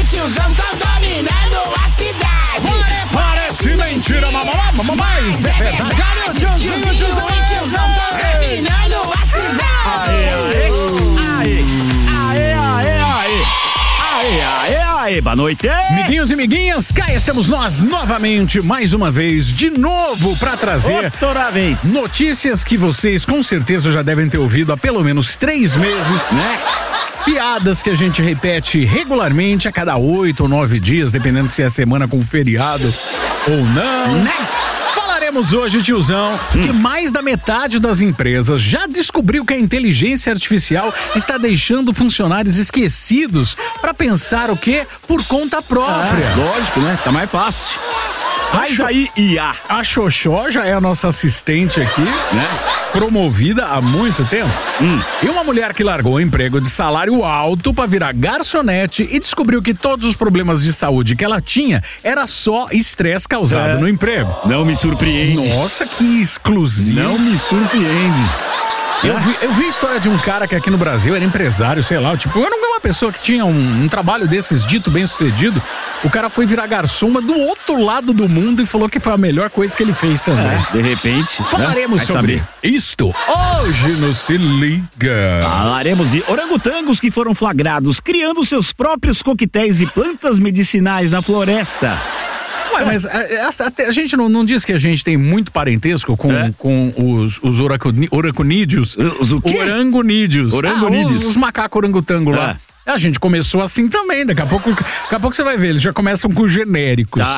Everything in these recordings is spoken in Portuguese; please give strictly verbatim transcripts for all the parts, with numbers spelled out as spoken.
e tiozão tão dominando a cidade. Parece mentira, mas é verdade. Olha o tiozinho, o tiozão e tiozão tão dominando a cidade. Aê, aê, aê, aê, aê, aê, aê, aê, boa noite. Amiguinhos e amiguinhas, cá estamos nós novamente, mais uma vez, de novo pra trazer outra vez notícias que vocês com certeza já devem ter ouvido há pelo menos três meses, né? Piadas que a gente repete regularmente a cada oito ou nove dias, dependendo se é semana com feriado ou não. Né? Falaremos hoje, tiozão, hum. que mais da metade das empresas já descobriu que a inteligência artificial está deixando funcionários esquecidos para pensar o quê? Por conta própria. Ah, lógico, né? Tá mais fácil. Mas aí, I A. A Xoxó já é a nossa assistente aqui, né? Promovida há muito tempo. Hum. E uma mulher que largou o emprego de salário alto para virar garçonete e descobriu que todos os problemas de saúde que ela tinha era só estresse causado é. no emprego. Não me surpreende. Nossa, que exclusivo. Não me surpreende. Eu vi, eu vi a história de um cara que aqui no Brasil era empresário, sei lá, tipo, eu não vi uma pessoa que tinha um, um trabalho desses dito bem sucedido. O cara foi virar garçom, mas do outro lado do mundo e falou que foi a melhor coisa que ele fez também. É, de repente. Falaremos né? sobre saber. isto hoje no Se Liga. Falaremos de orangotangos que foram flagrados criando seus próprios coquetéis e plantas medicinais na floresta. Ué, mas a, a, a gente não, não diz que a gente tem muito parentesco com, é? com os, os oraconi, oraconídeos? Os o quê? Orangonídeos. Orangonídeos. Ah, os, os macacos orangotango é. lá. A gente começou assim também, daqui a pouco, daqui a pouco você vai ver, eles já começam com genéricos. Tá.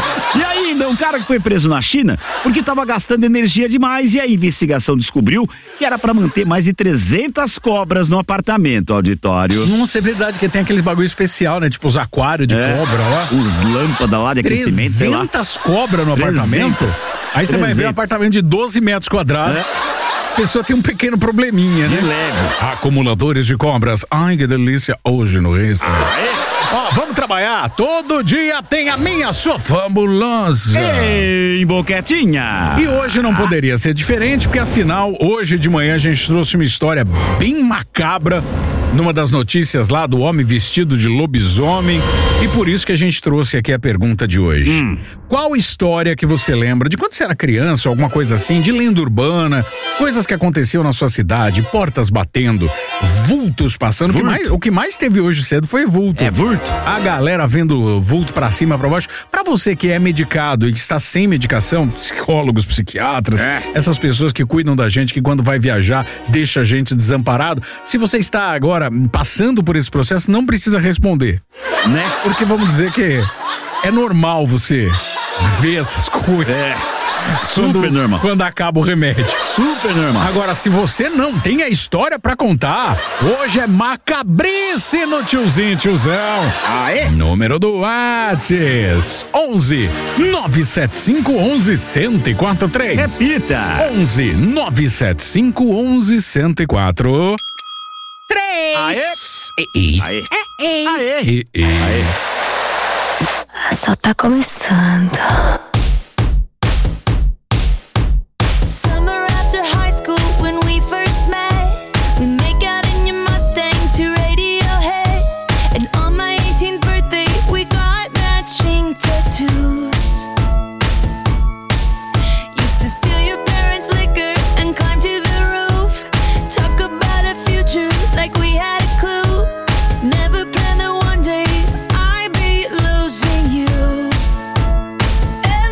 E ainda, um cara que foi preso na China porque estava gastando energia demais e a investigação descobriu que era para manter mais de trezentas cobras no apartamento, auditório. Nossa, é verdade que tem aqueles bagulho especial, né? Tipo os aquários de é, cobra lá. Os lâmpadas lá de aquecimento, sei lá. trezentas cobras no apartamento? trezentas. Aí você vai ver um apartamento de doze metros quadrados. É. A pessoa tem um pequeno probleminha, né? De leve. Acumuladores de cobras. Ai, que delícia. Hoje no restaurante. Ó, vamos trabalhar. Todo dia tem a minha, sua fabulosa. Ei, boquetinha. E hoje não poderia ser diferente, porque afinal, hoje de manhã a gente trouxe uma história bem macabra numa das notícias lá do homem vestido de lobisomem, e por isso que a gente trouxe aqui a pergunta de hoje. Hum. Qual história que você lembra de quando você era criança, alguma coisa assim, de lenda urbana, coisas que aconteciam na sua cidade, portas batendo, vultos passando, vulto. O, que mais, o que mais teve hoje cedo foi vulto. É vulto. A galera vendo vulto pra cima, pra baixo. Pra você que é medicado e que está sem medicação, psicólogos, psiquiatras, é. essas pessoas que cuidam da gente, que quando vai viajar, deixa a gente desamparado. Se você está agora passando por esse processo, não precisa responder, né? Porque vamos dizer que é normal você ver essas coisas. É. Quando, super normal. Quando acaba o remédio. Super normal. Agora, se você não tem a história pra contar, hoje é macabrice no tiozinho, tiozão. Aê? Número do Whats: onze nove sete cinco onze cento e quatro três. Repita: onze nove sete cinco onze cento e quatro três. Aê! Aê! Aê! Aê! Aê! Só tá começando. Never planned that one day I'd be losing you.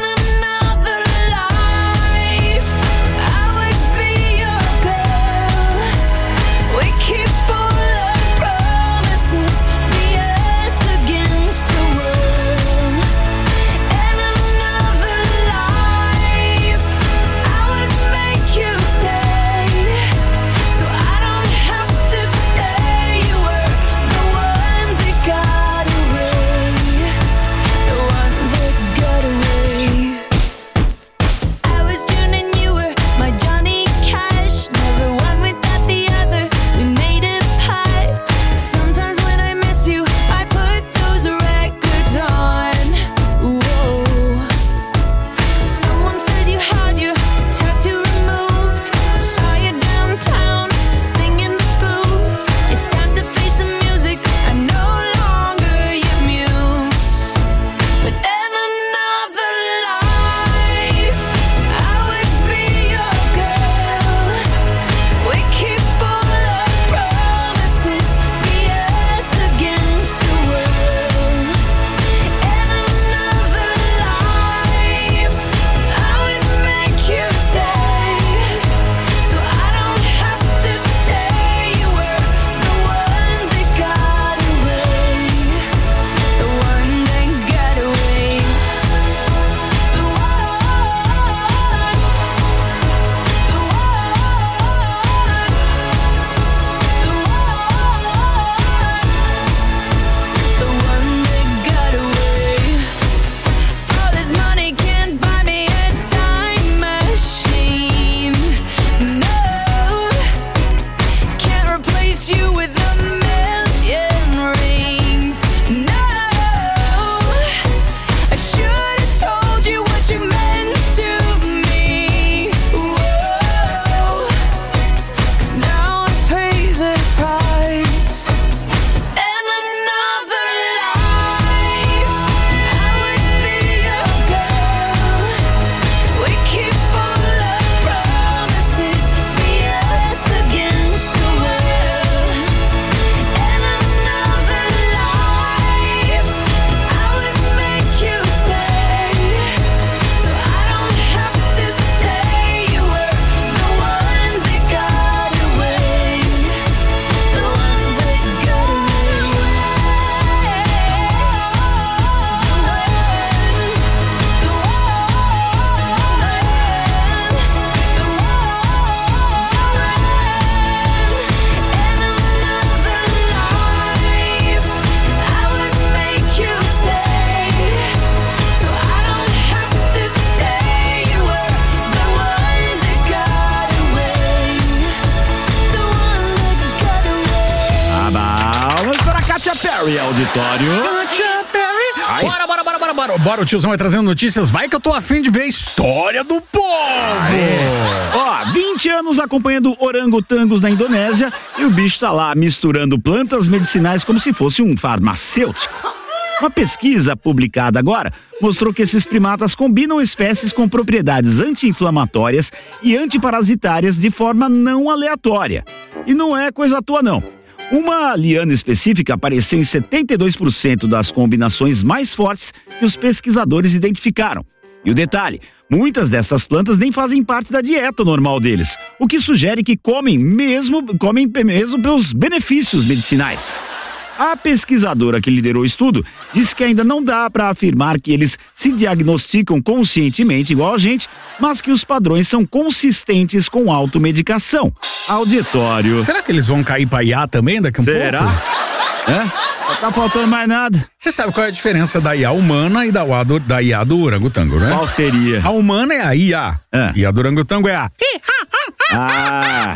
Perry, auditório. Ai. Bora, bora, bora, bora, bora. Bora, o tiozão vai trazendo notícias. Vai que eu tô afim de ver a história do povo. É. Ó, vinte anos acompanhando orangotangos na Indonésia e o bicho tá lá misturando plantas medicinais como se fosse um farmacêutico. Uma pesquisa publicada agora mostrou que esses primatas combinam espécies com propriedades anti-inflamatórias e antiparasitárias de forma não aleatória. E não é coisa à toa, não. Uma liana específica apareceu em setenta e dois por cento das combinações mais fortes que os pesquisadores identificaram. E o detalhe, muitas dessas plantas nem fazem parte da dieta normal deles, o que sugere que comem mesmo, comem mesmo pelos benefícios medicinais. A pesquisadora que liderou o estudo disse que ainda não dá para afirmar que eles se diagnosticam conscientemente igual a gente, mas que os padrões são consistentes com automedicação. Auditório. Será que eles vão cair pra I A também daqui a um Será? pouco? Será? É? Não tá faltando mais nada. Você sabe qual é a diferença da I A humana e da, do, da I A do orangotango, né? Qual seria? A humana é a I A. É. E a do orangotango é a... Ah!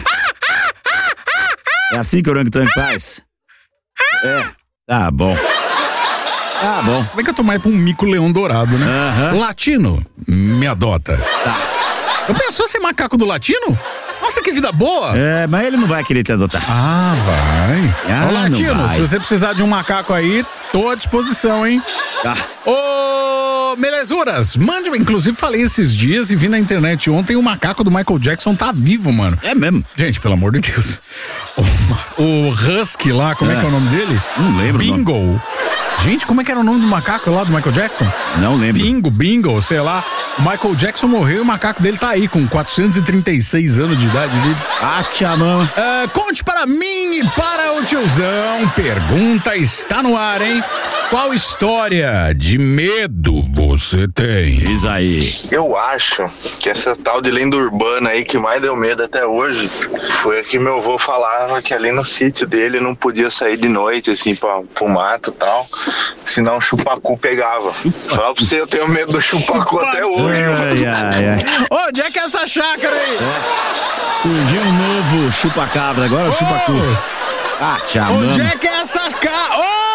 É assim que o orangotango faz? É, tá bom. Tá bom. Como é que eu tô mais pra um mico-leão dourado, né? Aham. Latino, me adota. Tá. Eu pensou ser macaco do latino? Nossa, que vida boa! É, mas ele não vai querer te adotar. Ah, vai. Ah, Ô, Latino, não vai. se você precisar de um macaco aí, tô à disposição, hein? Tá. Ô, Melezuras, mande, inclusive falei esses dias e vi na internet ontem o macaco do Michael Jackson tá vivo, mano. É mesmo? Gente, pelo amor de Deus. O, o Husky lá, como é. é que é o nome dele? Não lembro. Bingo. Gente, como é que era o nome do macaco lá do Michael Jackson? Não lembro. Bingo, Bingo, sei lá. O Michael Jackson morreu e o macaco dele tá aí com quatrocentos e trinta e seis anos de idade dele. Ah, tchamão. Uh, conte para mim e para o tiozão. Pergunta está no ar, hein? Qual história de medo você tem? Diz aí. Eu acho que essa tal de lenda urbana aí que mais deu medo até hoje foi a que meu avô falava que ali no sítio dele não podia sair de noite, assim, pra, pro mato e tal, senão o chupacu pegava. Fala pra você, eu tenho medo do chupacu até hoje. Ai, ai, ai. Onde é que é essa chácara aí? É. Surgiu um novo chupa-cabra, agora é o oh. chupacu. Ah, tchau. Onde é que é essa chácara?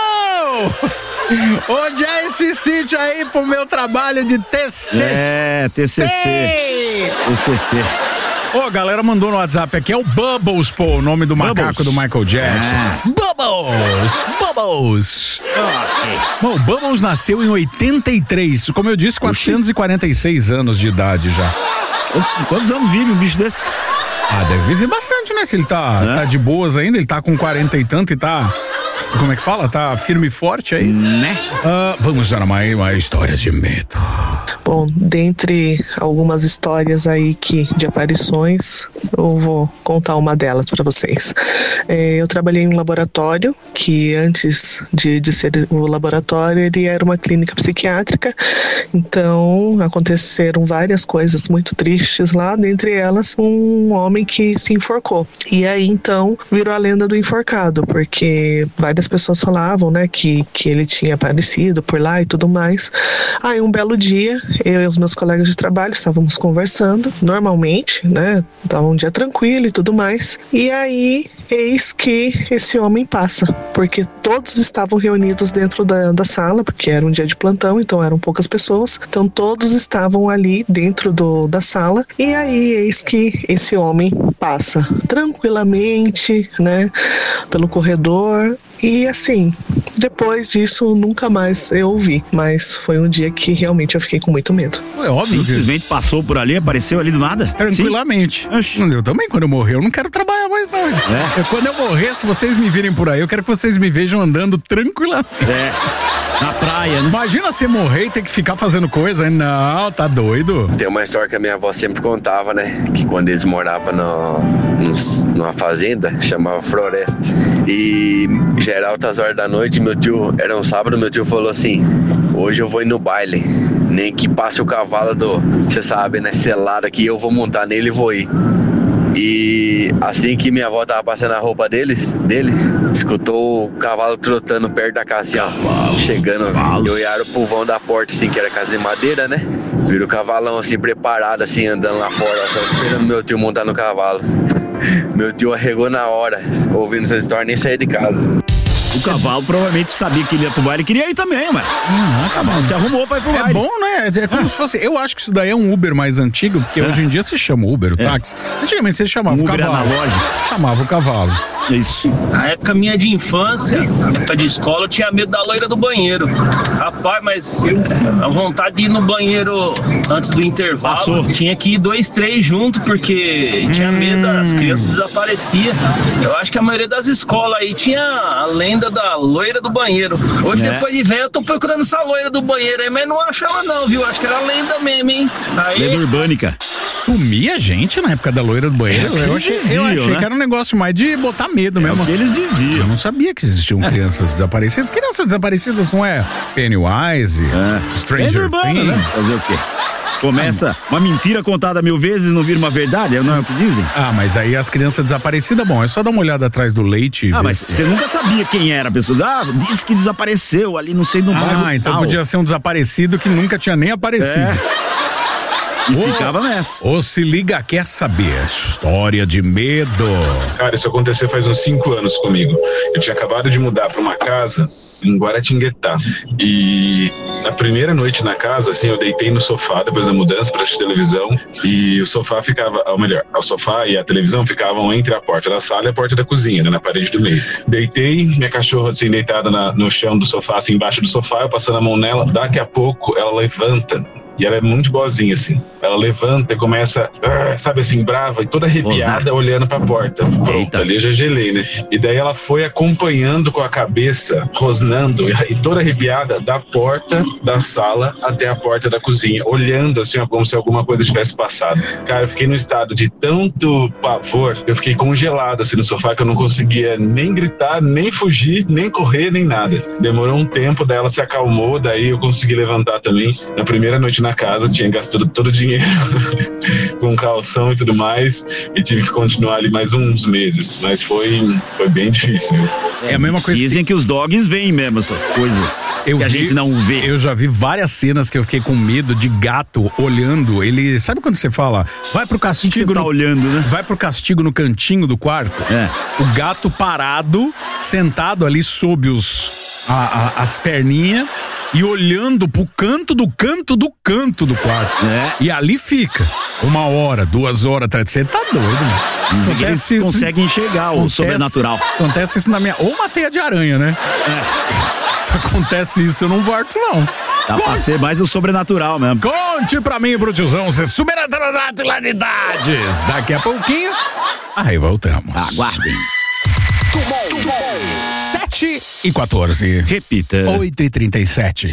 Oh! Onde é esse sítio aí pro meu trabalho de T C C? É, T C C. T C C. Ô, oh, a galera mandou no WhatsApp aqui, é o Bubbles, pô, o nome do Bubbles. macaco do Michael Jackson. Ah. Bubbles! Bubbles! Ok. Bom, o Bubbles nasceu em oitenta e três, como eu disse, quatrocentos e quarenta e seis anos de idade já. Quantos anos vive um bicho desse? Ah, deve viver bastante, né? Se ele tá, é? tá de boas ainda, ele tá com quarenta e tanto e tá... Como é que fala? Tá firme e forte aí? Né? Uh, vamos dar mais, mais histórias de medo. Bom, dentre algumas histórias aí que, de aparições, eu vou contar uma delas para vocês. É, eu trabalhei em um laboratório que antes de, de ser o laboratório, ele era uma clínica psiquiátrica, então aconteceram várias coisas muito tristes lá, dentre elas um homem que se enforcou. E aí então virou a lenda do enforcado, porque várias pessoas falavam, né, que, que ele tinha aparecido por lá e tudo mais. Aí um belo dia, eu e os meus colegas de trabalho estávamos conversando normalmente, né, estava um dia tranquilo e tudo mais, e aí eis que esse homem passa, porque todos estavam reunidos dentro da, da sala, porque era um dia de plantão, então eram poucas pessoas, então todos estavam ali dentro do, da sala, e aí eis que esse homem passa tranquilamente, né, pelo corredor. E assim, depois disso nunca mais eu ouvi, mas foi um dia que realmente eu fiquei com muito medo. É óbvio. Simplesmente que... passou por ali, apareceu ali do nada? Tranquilamente. Sim? Eu também, quando eu morrer, eu não quero trabalhar mais não. É? Quando eu morrer, se vocês me virem por aí, eu quero que vocês me vejam andando tranquilamente. É, na praia, né? Imagina você morrer e ter que ficar fazendo coisa. Não, tá doido. Tem uma história que a minha avó sempre contava, né? Que quando eles moravam no, nos, numa fazenda, chamava Floresta. E já era altas horas da noite, meu tio, era um sábado, meu tio falou assim: hoje eu vou ir no baile, nem que passe o cavalo do, você sabe, né, selado aqui, eu vou montar nele e vou ir. E assim que minha avó tava passando a roupa deles, dele, escutou o cavalo trotando perto da casa, assim, ó, chegando, e olharam pro vão da porta, assim, que era casa de madeira, né? Viram o cavalão, assim, preparado, assim, andando lá fora, só esperando meu tio montar no cavalo. Meu tio arregou na hora, ouvindo essa história, nem saía de casa. cavalo provavelmente sabia que ele ia pro baile e queria ir também, mas. Ah, O cavalo se arrumou pra ir pro É baile. bom, né? É como se fosse. Eu acho que isso daí é um Uber mais antigo, porque hoje em dia se chama Uber, o táxi. Antigamente você chamava Um o Uber cavalo. analógico. Chamava o cavalo. Isso. Na época minha de infância, na época de escola, eu tinha medo da loira do banheiro. Rapaz, mas a vontade de ir no banheiro antes do intervalo, Passou. tinha que ir dois, três juntos, porque tinha medo, as crianças desapareciam. Eu acho que a maioria das escolas aí tinha a lenda da loira do banheiro. Hoje, Né? depois de velho, eu tô procurando essa loira do banheiro aí, mas não achava não, viu? Acho que era lenda mesmo, hein? Aí, Lenda urbânica. Sumia gente na época da loira do banheiro. É o que eu eles achei, eu diziam, achei né? que era um negócio mais de botar medo É mesmo. o que eles diziam. Eu não sabia que existiam crianças desaparecidas. Crianças desaparecidas não é Pennywise, É. Stranger Lenda urbana, Things. né? Fazer o quê? Começa uma mentira contada mil vezes e não vira uma verdade, não é o que dizem? Ah, mas aí as crianças desaparecidas, bom, é só dar uma olhada atrás do leite. e Ah, ver mas se- você nunca sabia quem era a pessoa. Ah, disse que desapareceu ali, não sei, no bairro Ah, então tal. podia ser um desaparecido que nunca tinha nem aparecido. É. E Ô, ficava nessa. Ô, se liga, quer saber? História de medo. Cara, isso aconteceu faz uns cinco anos comigo. Eu tinha acabado de mudar para uma casa em Guaratinguetá. E na primeira noite na casa, assim, eu deitei no sofá depois da mudança para assistir televisão. E o sofá ficava, ou melhor, o sofá e a televisão ficavam entre a porta da sala e a porta da cozinha, né, na parede do meio. Deitei, minha cachorra assim, deitada na, no chão do sofá, assim, embaixo do sofá, eu passando a mão nela. Daqui a pouco ela levanta. E ela é muito boazinha, assim. Ela levanta e começa, ah, sabe assim, brava e toda arrepiada, olhando pra porta. Pronto, Eita. ali eu já gelei, né? E daí ela foi acompanhando com a cabeça, rosnando e toda arrepiada, da porta da sala até a porta da cozinha, olhando assim, ó, como se alguma coisa tivesse passado. Cara, eu fiquei num estado de tanto pavor, eu fiquei congelado assim no sofá, que eu não conseguia nem gritar, nem fugir, nem correr, nem nada. Demorou um tempo, daí ela se acalmou, daí eu consegui levantar também. Na primeira noite na casa, tinha gastado todo o dinheiro com calção e tudo mais, e tive que continuar ali mais uns meses, mas foi, foi bem difícil, viu? É a mesma coisa Dizem que... os dogs veem mesmo essas coisas Eu que a vi- gente não vê. Eu já vi várias cenas que eu fiquei com medo de gato olhando. Ele, sabe quando você fala, vai pro O que você castigo tá no, olhando, né? vai pro castigo no cantinho do quarto? É. O gato parado, sentado ali sob os a- a- as perninhas e olhando pro canto do canto do canto do quarto. É. E ali fica uma hora, duas horas atrás. Você tá doido, mano. Dizem que eles Acontece isso- conseguem enxergar o acontece- sobrenatural. Acontece isso na minha. Ou uma teia de aranha, né? É. Se acontece isso, eu não volto, não. Dá pra ser mais o sobrenatural mesmo. Conte pra mim, pro tiozão, se supernaturalidades. Daqui a pouquinho, aí voltamos. Aguardem. sete e quatorze. Repita. oito e trinta e sete.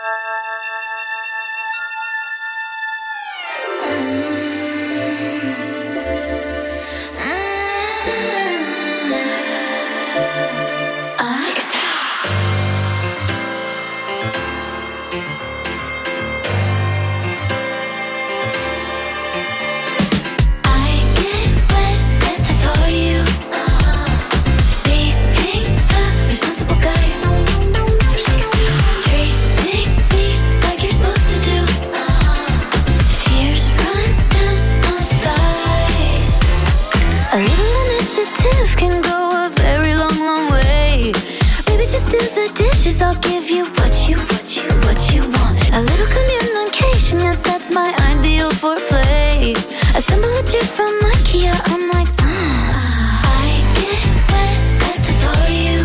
I'll give you what you, what you, what you want. A little communication, yes, that's my ideal for play. Assemble a chair from IKEA, I'm like, mm. I get wet at the thought of you.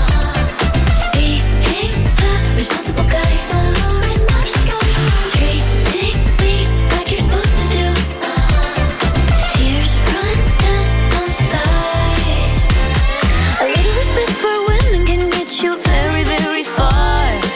Being a responsible guy, so responsible. Treating me like you're supposed to do. Tears run down my thighs. A little respect for women can get you very, very far.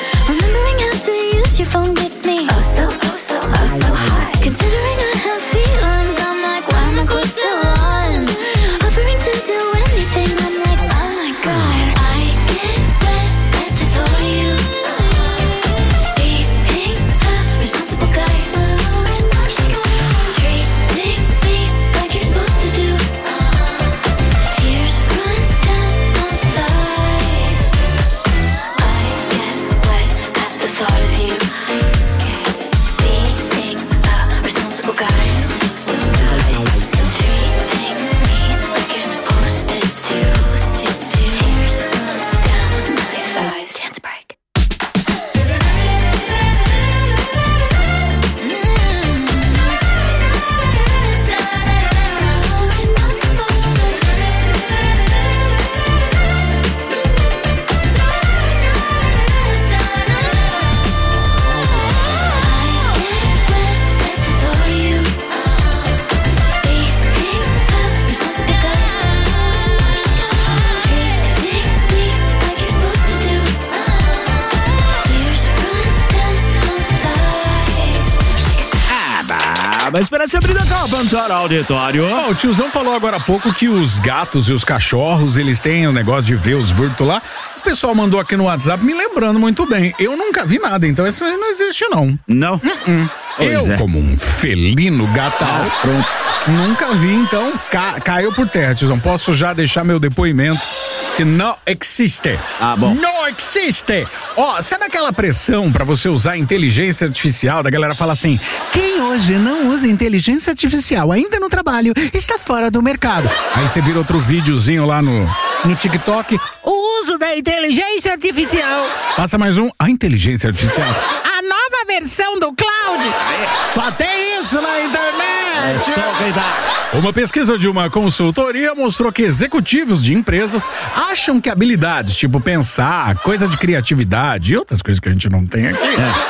mas parece abrir a capa para o auditório. Oh, o tiozão falou agora há pouco que os gatos e os cachorros, eles têm o negócio de ver os vultos lá. O pessoal mandou aqui no WhatsApp me lembrando muito bem. Eu nunca vi nada, então isso aí não existe, não. Não? Uh-uh. Eu, é. como um felino gatal, ah, pronto. nunca vi, então ca- caiu por terra, tiozão. Posso já deixar meu depoimento que não existe. Ah, bom. Não existe. Ó, sabe aquela pressão pra você usar a inteligência artificial? Da galera fala assim, quem hoje não usa inteligência artificial ainda no trabalho está fora do mercado. Aí você vira outro videozinho lá no, no TikTok, o uso da inteligência artificial. Passa mais um, a inteligência artificial. A nova versão do cloud. Só tem isso na internet. É só verdade. Uma pesquisa de uma consultoria mostrou que executivos de empresas acham que habilidades, tipo pensar, coisa de criatividade e outras coisas que a gente não tem aqui.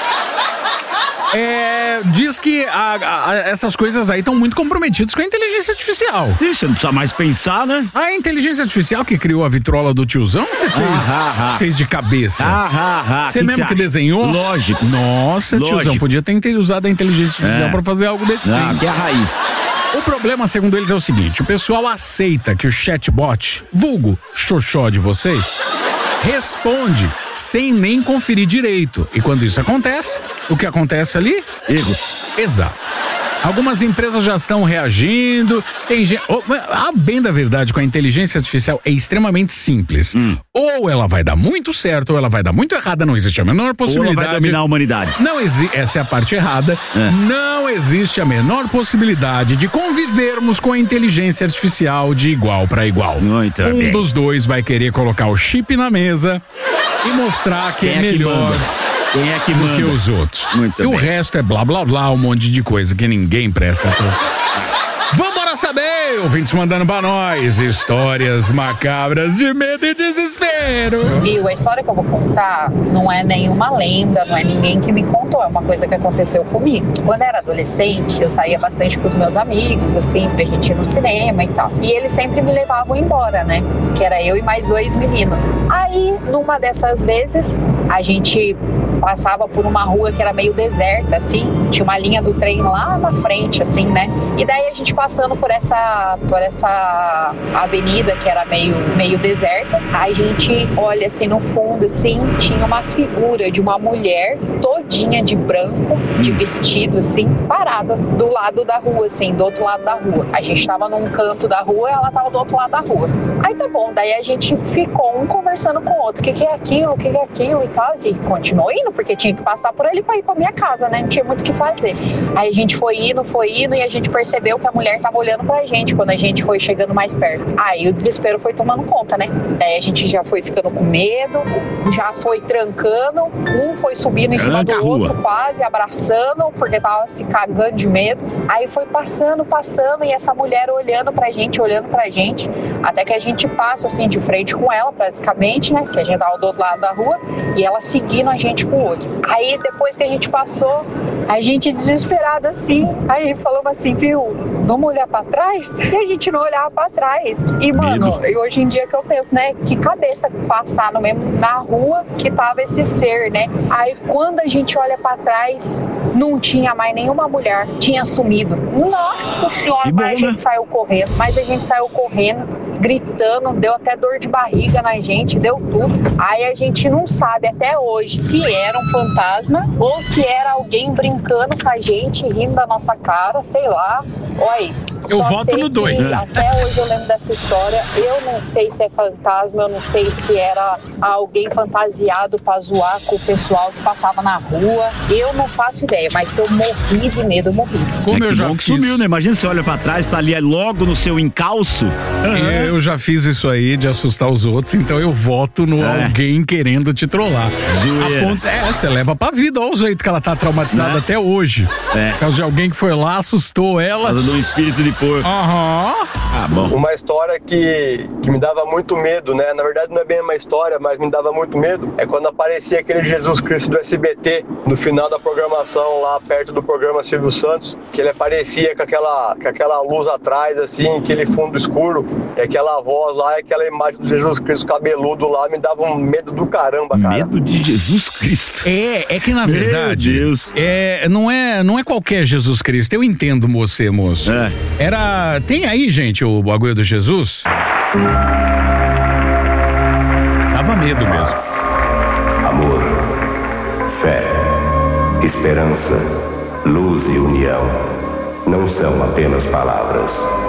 É. É, diz que a, a, essas coisas aí estão muito comprometidas com a inteligência artificial. Sim, você não precisa mais pensar, né? A inteligência artificial que criou a vitrola do tiozão, você fez, ah, ah, você fez de cabeça. Ah, ah, ah. Você que mesmo que que desenhou? Lógico. Nossa, Lógico. tiozão, podia ter usado a inteligência artificial É. pra fazer algo desse Ah, sim. que é a raiz. O problema, segundo eles, é o seguinte: o pessoal aceita que o chatbot, vulgo xoxó de vocês, responde sem nem conferir direito. E quando isso acontece, o que acontece ali? Erros. Exato. Algumas empresas já estão reagindo. Tem gente. Oh, a bem da verdade, com a inteligência artificial é extremamente simples. Hum. Ou ela vai dar muito certo, ou ela vai dar muito errada. Não existe a menor possibilidade. Ou ela vai dominar a humanidade. Não existe. Essa é a parte errada. É. Não existe a menor possibilidade de convivermos com a inteligência artificial de igual para igual. Muito um bem. dos dois vai querer colocar o chip na mesa e mostrar que Quem é é que melhor. manda? Quem é que do manda? que os outros. Muito e bem. o resto é blá blá blá, um monte de coisa que ninguém presta atenção. Vambora saber, ouvintes mandando pra nós histórias macabras de medo e desespero. Viu, a história que eu vou contar não é nenhuma lenda, não é ninguém que me contou, é uma coisa que aconteceu comigo. Quando eu era adolescente, eu saía bastante com os meus amigos, assim, pra gente ir no cinema e tal. E eles sempre me levavam embora, né? Que era eu e mais dois meninos. Aí, numa dessas vezes, a gente passava por uma rua que era meio deserta, assim, tinha uma linha do trem lá na frente, assim, né? E daí a gente passando por essa, por essa avenida que era meio, meio deserta, a gente olha assim no fundo, assim, tinha uma figura de uma mulher todinha de branco, de vestido, assim, parada do lado da rua, assim, do outro lado da rua. A gente tava num canto da rua e ela tava do outro lado da rua. Aí tá bom, daí a gente ficou um conversando com o outro, o que que é aquilo, o que que é aquilo e tal, e continuou indo, porque tinha que passar por ali pra ir pra minha casa, né? Não tinha muito o que fazer. Aí a gente foi indo, foi indo e a gente percebeu que a mulher tava olhando pra gente quando a gente foi chegando mais perto. Aí o desespero foi tomando conta, né? Daí a gente já foi ficando com medo, já foi trancando, um foi subindo em cima Tranca a do rua. outro, quase abraçando, porque tava se cagando de medo. Aí foi passando, passando e essa mulher olhando pra gente, olhando pra gente, até que a gente passa assim de frente com ela, praticamente, né? Que a gente tava do outro lado da rua e ela seguindo a gente com o olho. Aí depois que a gente passou, a gente desesperada assim, aí falamos assim, viu, vamos olhar pra trás? E a gente não olhava pra trás. E mano, e hoje em dia que eu penso, né, que cabeça passar no mesmo na rua que tava esse ser, né? Aí quando a gente olha pra trás, não tinha mais nenhuma mulher, tinha sumido. Nossa senhora, bom, mas a gente né? saiu correndo, mas a gente saiu correndo, gritando, deu até dor de barriga na gente, deu tudo. Aí a gente não sabe até hoje se era um fantasma ou se era alguém brincando com a gente, rindo da nossa cara, sei lá. Olha, Eu só voto sei no que dois. Até hoje eu lembro dessa história. Eu não sei se é fantasma, eu não sei se era alguém fantasiado pra zoar com o pessoal que passava na rua. Eu não faço ideia, mas eu morri de medo, eu morri. Como é eu que já bom que fiz. sumiu, né? Imagina você olha pra trás, tá ali logo no seu encalço. Eu já fiz isso aí de assustar os outros, então eu voto no É. alguém querendo te trollar. Zoeira. A ponto, é, você leva pra vida, olha o jeito que ela tá traumatizada Né? até hoje. É. Por causa de alguém que foi lá, assustou Por ela. causa de um espírito de porco. Aham. Ah, bom. Uma história que, que me dava muito medo, né? Na verdade não é bem uma história, mas me dava muito medo. É quando aparecia aquele Jesus Cristo do S B T no final da programação, lá perto do programa Silvio Santos, que ele aparecia com aquela, com aquela luz atrás, assim, aquele fundo escuro, e aquela voz lá, e aquela imagem do Jesus Cristo cabeludo lá, me dava um medo do caramba, cara. Medo de Jesus Cristo. É, é que na verdade, Meu Deus. É, não, é, não é qualquer Jesus Cristo. Eu entendo você, moço. É. Era. Tem aí, gente, o bagulho do Jesus? Dava medo mesmo. Amor, fé, esperança, luz e união não são apenas palavras.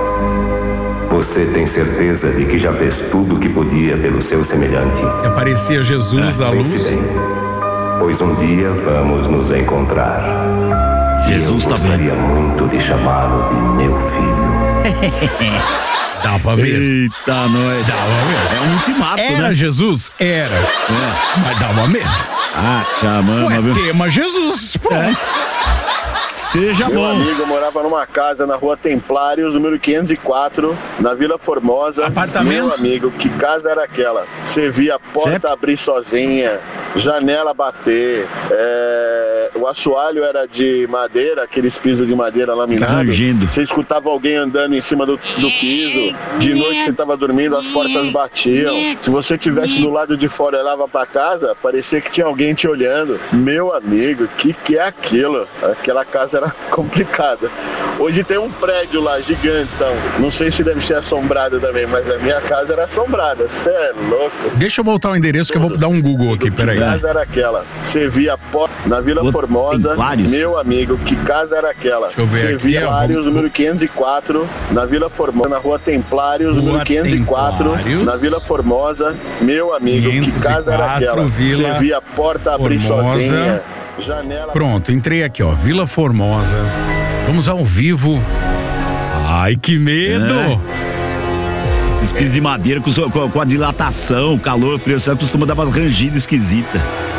Você tem certeza de que já fez tudo o que podia pelo seu semelhante? Aparecia Jesus à luz. Bem, pois um dia vamos nos encontrar. Jesus está vendo. Eu gostaria muito de chamá-lo de meu filho. Dava medo. Eita, nós. Dava medo. É um ultimato, Era né? Jesus? Era. É. Mas dava medo. Ah, chamando. Ué, tema Jesus. Pronto. É. Seja Meu bom. amigo morava numa casa na rua Templários, número quinhentos e quatro, na Vila Formosa. Apartamento? Meu amigo, que casa era aquela? Você via a porta Certo. abrir sozinha, janela bater, é... o assoalho era de madeira, aqueles pisos de madeira laminado. Rangendo. Você escutava alguém andando em cima do, do piso. De noite você estava dormindo, as portas batiam. Se você estivesse do lado de fora e olhava pra casa, parecia que tinha alguém te olhando. Meu amigo, que que é aquilo? Aquela casa era complicada. Hoje tem um prédio lá, gigantão. Não sei se deve ser assombrado também, mas a minha casa era assombrada. Cê é louco. Deixa eu voltar o endereço que eu vou dar um Google aqui, peraí. Que casa era aquela? Você via a porta na Vila Ô, Formosa. Templários? Meu amigo, que casa era aquela? Deixa eu ver Você aqui, via ó, Templários, vamos- número quinhentos e quatro, na Vila Formosa, na rua Templários, Rua número quinhentos e quatro, Templários. na Vila Formosa. Meu amigo, que casa era quinhentos e quatro, aquela? Vila Você via a porta abrir Formosa. sozinha, janela... Pronto, entrei aqui, ó. Vila Formosa. Vamos ao vivo. Ai, que medo! É. Esse piso de madeira com, so- com- com a dilatação, o calor, o frio, você costuma dar umas rangidas esquisitas.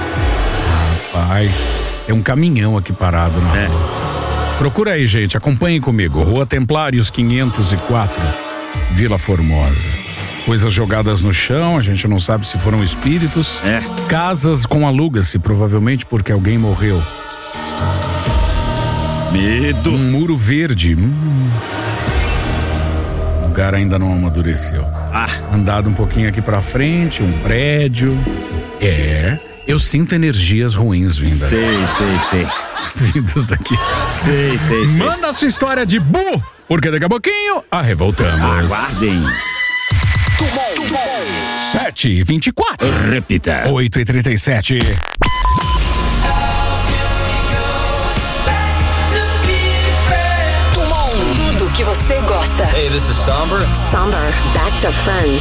Rapaz, tem um caminhão aqui parado na É. rua. Procura aí, gente, acompanhem comigo. Rua Templários quinhentos e quatro, Vila Formosa. Coisas jogadas no chão, a gente não sabe se foram espíritos. É. Casas com aluga-se, provavelmente porque alguém morreu. Medo. Um muro verde. Hum. O lugar ainda não amadureceu. Ah, Andado um pouquinho aqui pra frente, um prédio. É, eu sinto energias ruins vindas. sei, sei, sei. Vindas daqui. Sei, sei, sei. Manda a sua história de Bu, porque daqui a pouquinho a revoltamos. Aguardem. sete e vinte e quatro. Repita. oito e trinta e sete. Tudo que você gosta. Hey, this is Somber. Somber, Back to Friends.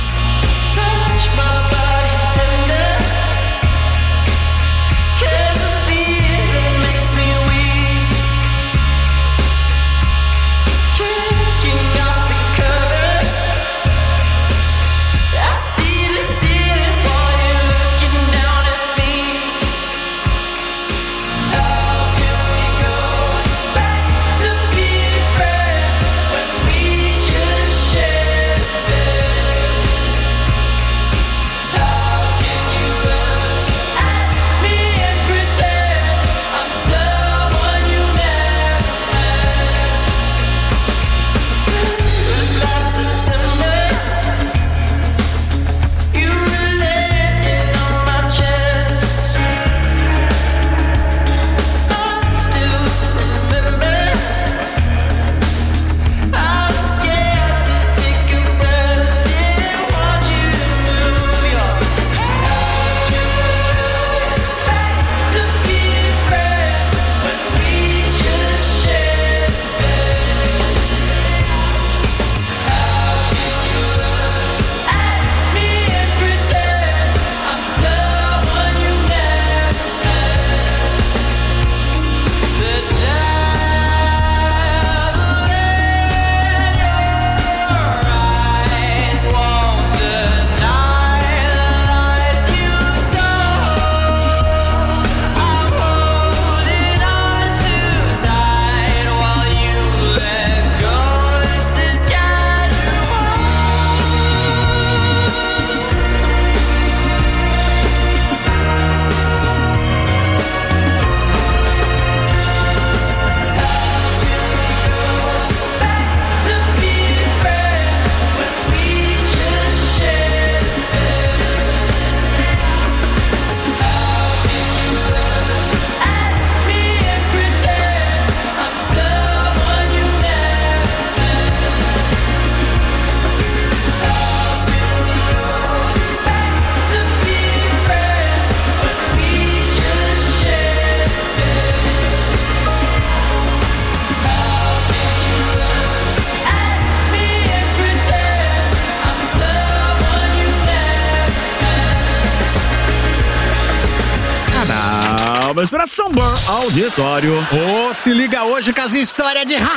Palmas para Sambor Auditório. Ô, oh, se liga hoje com as histórias de... Aê,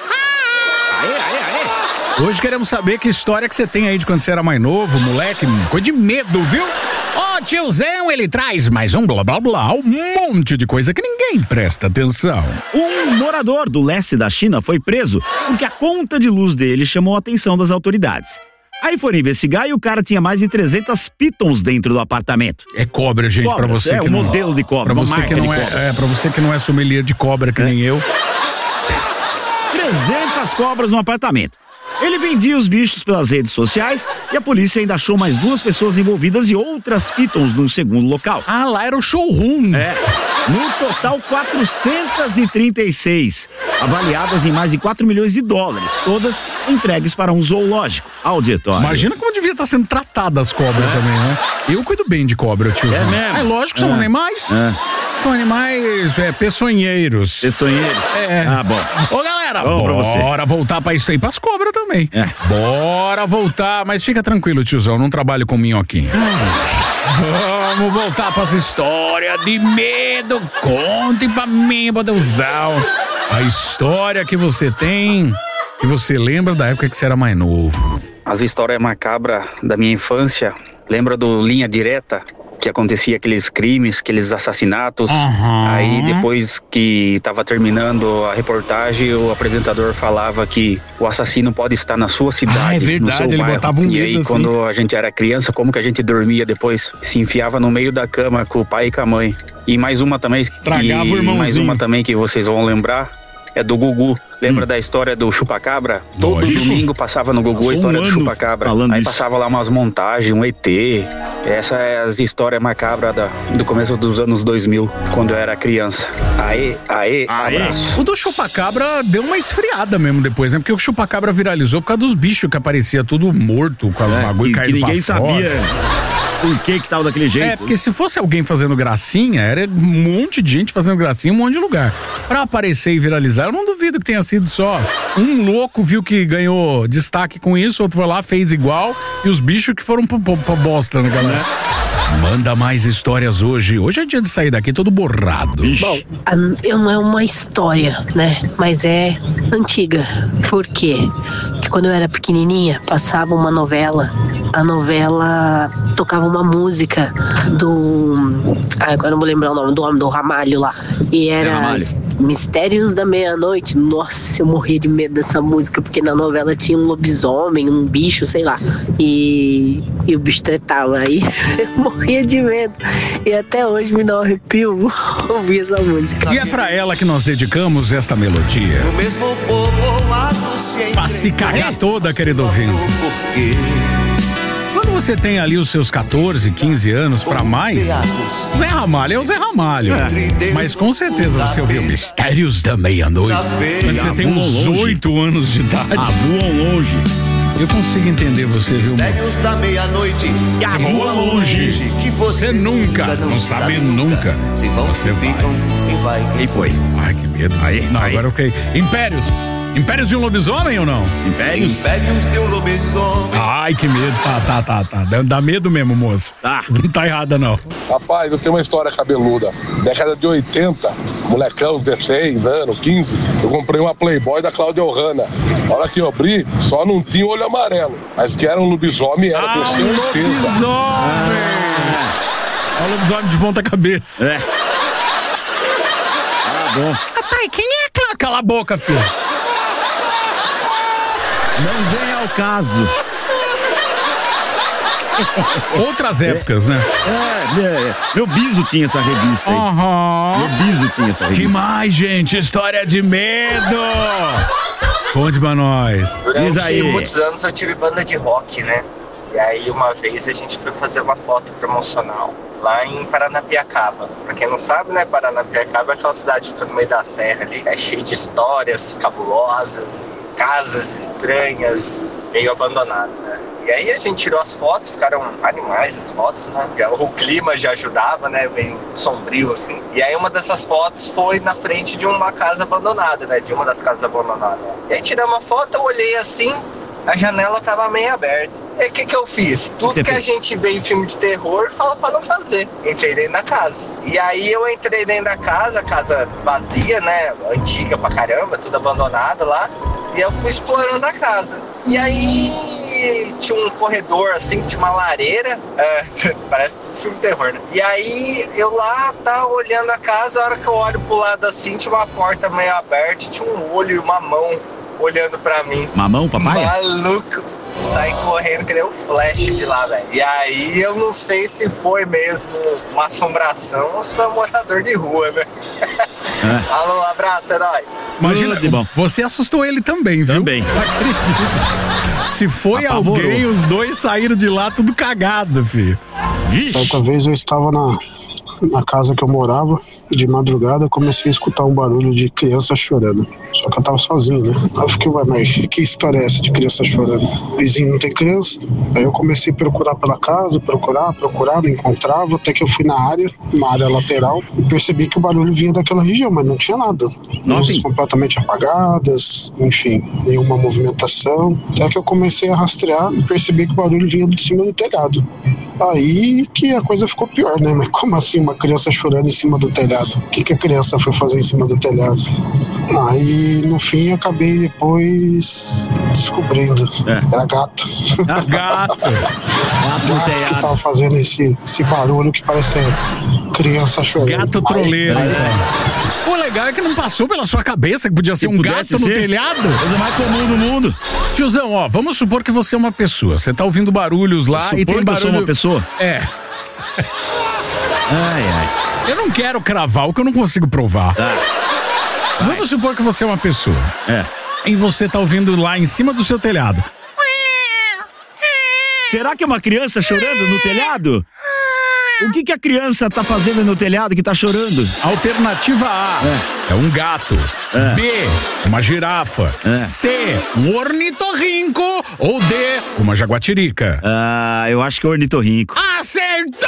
aê, aê. Hoje queremos saber que história que você tem aí de quando você era mais novo, moleque, coisa de medo, viu? Ó, oh, tiozão, ele traz mais um blá blá blá, um monte de coisa que ninguém presta atenção. Um morador do leste da China foi preso porque a conta de luz dele chamou a atenção das autoridades. Aí foram investigar e o cara tinha mais de trezentas pitons dentro do apartamento. É cobra, gente, Cobras, pra você é, que um não... modelo de cobra, pra uma você marca que não de é, cobra. é, pra você que não é sommelier de cobra, que é. nem eu. trezentas cobras no apartamento. Ele vendia os bichos pelas redes sociais e a polícia ainda achou mais duas pessoas envolvidas e outras pitons num segundo local. Ah, lá era o showroom. É. No total, quatrocentas e trinta e seis, avaliadas em mais de quatro milhões de dólares, todas entregues para um zoológico. Auditório. Imagina como devia estar sendo tratada as cobras é. também, né? Eu cuido bem de cobra, tio. É mesmo? É lógico que são é. animais. É. São animais é, peçonheiros. Peçonheiros? É. Ah, bom. Ô, galera, bom bora pra você. voltar pra isso aí, pras cobras também. É. Bora voltar, mas fica tranquilo, tiozão, não trabalho com minhoquinha. Ah. Vamos voltar para essa história de medo. Conte pra mim, Deusão. A história que você tem, que você lembra da época que você era mais novo. As histórias macabras da minha infância. Lembra do Linha Direta? Que acontecia aqueles crimes, aqueles assassinatos. Uhum. Aí depois que estava terminando a reportagem, o apresentador falava que o assassino pode estar na sua cidade. Ah, é verdade, ele botava um medo. E aí assim. Quando a gente era criança, como que a gente dormia depois? Se enfiava no meio da cama com o pai e com a mãe. E mais uma também, Estragava que, o irmãozinho. mais uma também que vocês vão lembrar, é do Gugu. Lembra hum. da história do Chupacabra? Todo Lógico. domingo passava no Gugu Passou a história um do ano Chupacabra. Aí isso. passava lá umas montagens, um E T. Essa é as histórias macabras da, do começo dos anos dois mil, quando eu era criança. Aê, aê, aê. abraço. O do Chupacabra deu uma esfriada mesmo depois, né? Porque o Chupacabra viralizou por causa dos bichos que aparecia tudo morto, com as é, bagulho caindo pra ninguém fora. sabia por que que tava daquele jeito. É, porque se fosse alguém fazendo gracinha, era um monte de gente fazendo gracinha em um monte de lugar. Pra aparecer e viralizar, eu não duvido que tenha sido só um louco viu que ganhou destaque com isso, outro foi lá, fez igual, e os bichos que foram pra, pra, pra bosta, né, galera? Manda mais histórias hoje. Hoje é dia de sair daqui todo borrado. Bom, não é uma história, né? Mas é antiga. Por quê? Porque quando eu era pequenininha, passava uma novela. A novela tocava uma música do... Ah, agora não vou lembrar o nome do homem, do Ramalho lá. E era Mistérios da Meia-Noite. Nossa, eu morria de medo dessa música, porque na novela tinha um lobisomem, um bicho, sei lá. E, e o bicho tretava. Aí eu morria de medo. E até hoje me dá um arrepio ouvir essa música. E é pra ela que nós dedicamos esta melodia. O mesmo povoado se pra se cagar toda, querido ouvinte. Quando você tem ali os seus catorze, quinze anos pra mais, Zé Ramalho é o Zé Ramalho. É. Mas com certeza você ouviu Mistérios da Meia-Noite. Quando você tem uns oito anos de idade. Ah, voam longe. Eu consigo entender você, viu, mano? Mistérios da meia-noite. E a rua longe. Que você nunca, não sabe nunca. Se vão, se ficam, quem vai, quem foi? Ai, que medo. Aí, não, agora eu fiquei. Impérios. Impérios de um lobisomem ou não? Impérios? Impérios de um lobisomem. Ai, que medo. Tá, tá, tá, tá. Dá, dá medo mesmo, moço. Tá. Não tá errada, não. Rapaz, eu tenho uma história cabeluda. Década de oitenta, molecão, dezesseis anos, quinze, eu comprei uma Playboy da Cláudia Ohana. A hora que eu abri, só não tinha olho amarelo. Mas que era um lobisomem, era, ah, com certeza. Lobisomem! Ah. É o lobisomem de ponta cabeça. É. Ah, bom. Papai, quem é aquela? Cala a boca, filho. Não vem ao caso. Outras épocas, né? É, é, meu biso tinha essa revista aí. Uhum. Meu biso tinha essa revista. Que mais, gente? História de medo! Conte pra nós. Durante muitos anos eu tive banda de rock, né? E aí uma vez a gente foi fazer uma foto promocional lá em Paranapiacaba. Pra quem não sabe, né, Paranapiacaba é aquela cidade que fica no meio da serra ali. É cheio de histórias cabulosas, casas estranhas, meio abandonado, né? E aí a gente tirou as fotos, ficaram animais as fotos, né? O clima já ajudava, né? Bem sombrio, assim. E aí uma dessas fotos foi na frente de uma casa abandonada, né? De uma das casas abandonadas. E aí tiramos a foto, eu olhei assim, a janela tava meio aberta. E o que que eu fiz? Tudo Você que fez? a gente vê em filme de terror fala pra não fazer. Entrei dentro da casa. E aí eu entrei dentro da casa, a casa vazia, né? Antiga pra caramba, tudo abandonado lá. E eu fui explorando a casa. E aí tinha um corredor assim, que tinha uma lareira. É, parece tudo filme de terror, né? E aí eu lá tava olhando a casa, a hora que eu olho pro lado assim, tinha uma porta meio aberta, tinha um olho e uma mão olhando pra mim. Mamão, papai? Maluco. Saí correndo que nem um flash de lá, velho. E aí eu não sei se foi mesmo uma assombração ou se foi um morador de rua, né? É. Alô, abraço, é nóis. Imagina, você assustou ele também, viu? Também. Acredite. Se foi Apavorou. alguém, os dois saíram de lá tudo cagado, filho. Certa vez eu estava na, na casa que eu morava, de madrugada, comecei a escutar um barulho de criança chorando. Só que eu tava sozinho, né? Aí eu fiquei, ué, mas que história é essa de criança chorando? O vizinho não tem criança? Aí eu comecei a procurar pela casa, procurar, procurar, não encontrava, até que eu fui na área, uma área lateral, e percebi que o barulho vinha daquela região, mas não tinha nada. Luzes completamente apagadas, enfim, nenhuma movimentação. Até que eu comecei a rastrear e percebi que o barulho vinha de cima do telhado. Aí que a coisa ficou pior, né? Mas como assim uma criança chorando em cima do telhado? O que, que a criança foi fazer em cima do telhado? Aí, no fim, eu acabei depois descobrindo. É. Era gato. Ah, gato. Gato que tava fazendo esse, esse barulho que parece criança chorando. Gato troleiro, Aí- então. O legal é que não passou pela sua cabeça que podia ser um gato pudesse no ser, telhado. coisa mais comum do mundo. Tiozão, ó, vamos supor que você é uma pessoa. Você tá ouvindo barulhos lá Supor e tem que eu barulho... sou uma pessoa? É. Ai, ai. Eu não quero cravar o que eu não consigo provar. Vamos supor que você é uma pessoa. É. E você tá ouvindo lá em cima do seu telhado. Será que é uma criança chorando no telhado? O que que a criança tá fazendo no telhado que tá chorando? Alternativa A é, um gato. É. B, uma girafa. É. C, um ornitorrinco. Ou D, uma jaguatirica. Ah, eu acho que é ornitorrinco. Acertou,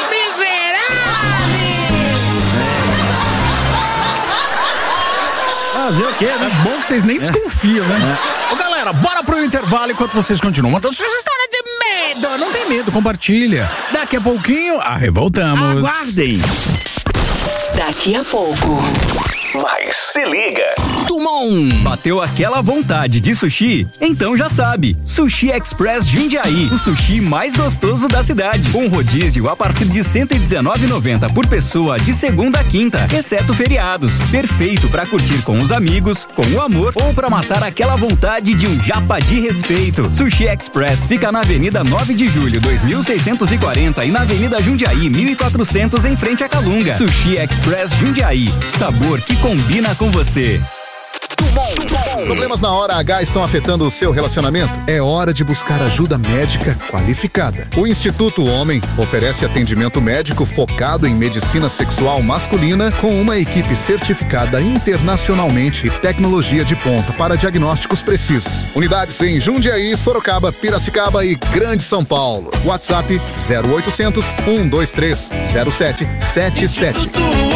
Fazer o quê, né? É bom que vocês nem desconfiam, né? Ô, galera, bora pro intervalo enquanto vocês continuam mandando suas histórias de medo. Não tem medo, compartilha. Daqui a pouquinho, arrevoltamos. Aguardem. Daqui a pouco. Mas se liga. Tumon! Bateu aquela vontade de sushi? Então já sabe. Sushi Express Jundiaí, o sushi mais gostoso da cidade. Com rodízio a partir de cento e dezenove reais e noventa centavos por pessoa de segunda a quinta, exceto feriados. Perfeito pra curtir com os amigos, com o amor ou pra matar aquela vontade de um japa de respeito. Sushi Express fica na Avenida nove de julho, dois mil seiscentos e quarenta e na Avenida Jundiaí, mil e quatrocentos em frente a Calunga. Sushi Express Jundiaí. Sabor que combina com você. Problemas na hora H estão afetando o seu relacionamento? É hora de buscar ajuda médica qualificada. O Instituto Homem oferece atendimento médico focado em medicina sexual masculina com uma equipe certificada internacionalmente e tecnologia de ponta para diagnósticos precisos. Unidades em Jundiaí, Sorocaba, Piracicaba e Grande São Paulo. WhatsApp zero oitocentos, um dois três, zero sete sete sete.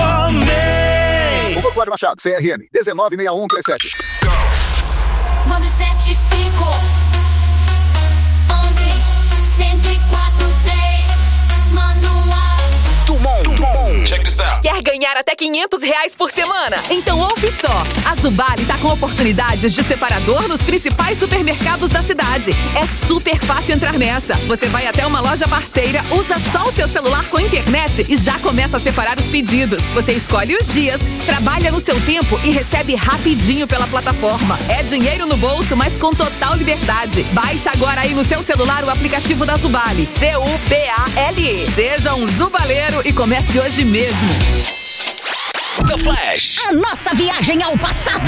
Hugo Flávio Machado, C R M, dezenove seis um três sete. Mande sete cinco onze cento e quatro três. Manda um áudio. Tumon. Check this out. Quer ganhar até quinhentos reais por semana? Então ouve só. A Zubali tá com oportunidades de separador nos principais supermercados da cidade. É super fácil entrar nessa. Você vai até uma loja parceira, usa só o seu celular com internet e já começa a separar os pedidos. Você escolhe os dias, trabalha no seu tempo e recebe rapidinho pela plataforma. É dinheiro no bolso, mas com total liberdade. Baixe agora aí no seu celular o aplicativo da Zubali. C U B A L E. Seja um zubaleiro e comece hoje mesmo. The Flash. A nossa viagem ao passado.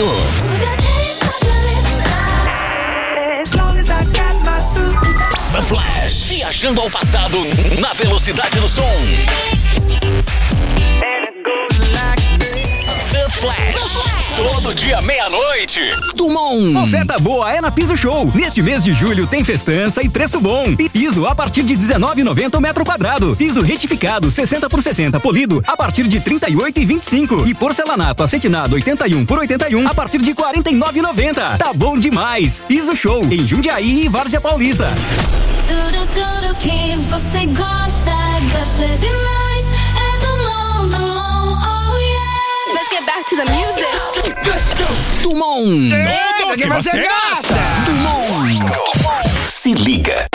The Flash. Viajando ao passado na velocidade do som. The Flash. Todo dia meia-noite. Tumon. Oferta boa é na Piso Show. Neste mês de julho tem festança e preço bom. E piso a partir de dezenove reais e noventa centavos o metro quadrado. Piso retificado sessenta por sessenta polido a partir de trinta e oito reais e vinte e cinco centavos. E porcelanato acetinado oitenta e um por oitenta e um a partir de quarenta e nove reais e noventa centavos. Tá bom demais. Piso Show em Jundiaí e Várzea Paulista. tudo, tudo que você gosta, gosta demais. É do Mon, do Mon, oh yeah. Let's get back to the music. Let's go. Dumont. Tudo que você gosta. Dumont. Se liga.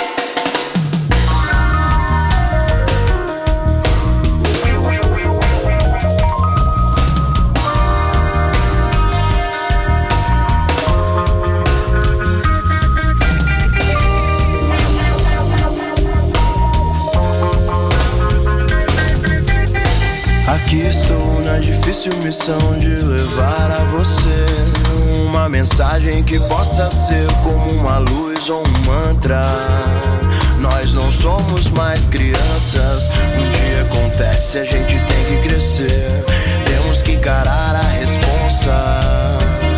Aqui estou na difícil missão de levar a você uma mensagem que possa ser como uma luz ou um mantra. Nós não somos mais crianças, um dia acontece, a gente tem que crescer. Temos que encarar a responsa.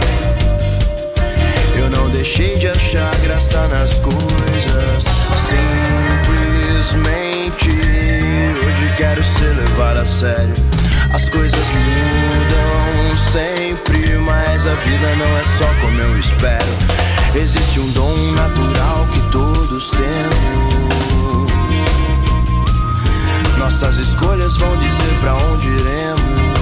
Eu não deixei de achar graça nas coisas, simplesmente hoje quero ser levado a sério. As coisas mudam sempre, mas a vida não é só como eu espero. Existe um dom natural que todos temos. Nossas escolhas vão dizer pra onde iremos.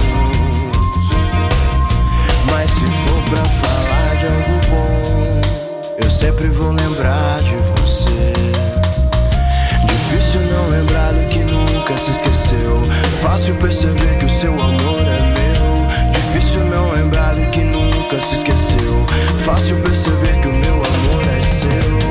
Mas se for pra falar de algo bom, eu sempre vou lembrar de você. Difícil não lembrar do que nunca se esqueceu. Fácil perceber que o seu amor é meu. Difícil não lembrar do que nunca se esqueceu. Fácil perceber que o meu amor é seu.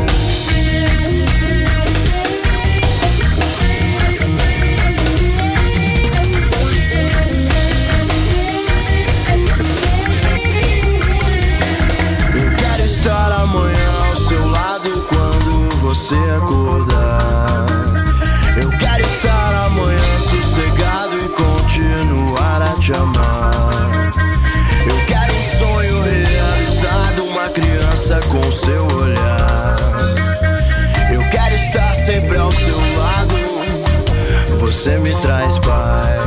Eu quero estar amanhã ao seu lado quando você acordar. Eu quero estar amanhã sossegado e continuar a te amar. Eu quero um sonho realizado, uma criança com seu olhar. Eu quero estar sempre ao seu lado, você me traz paz.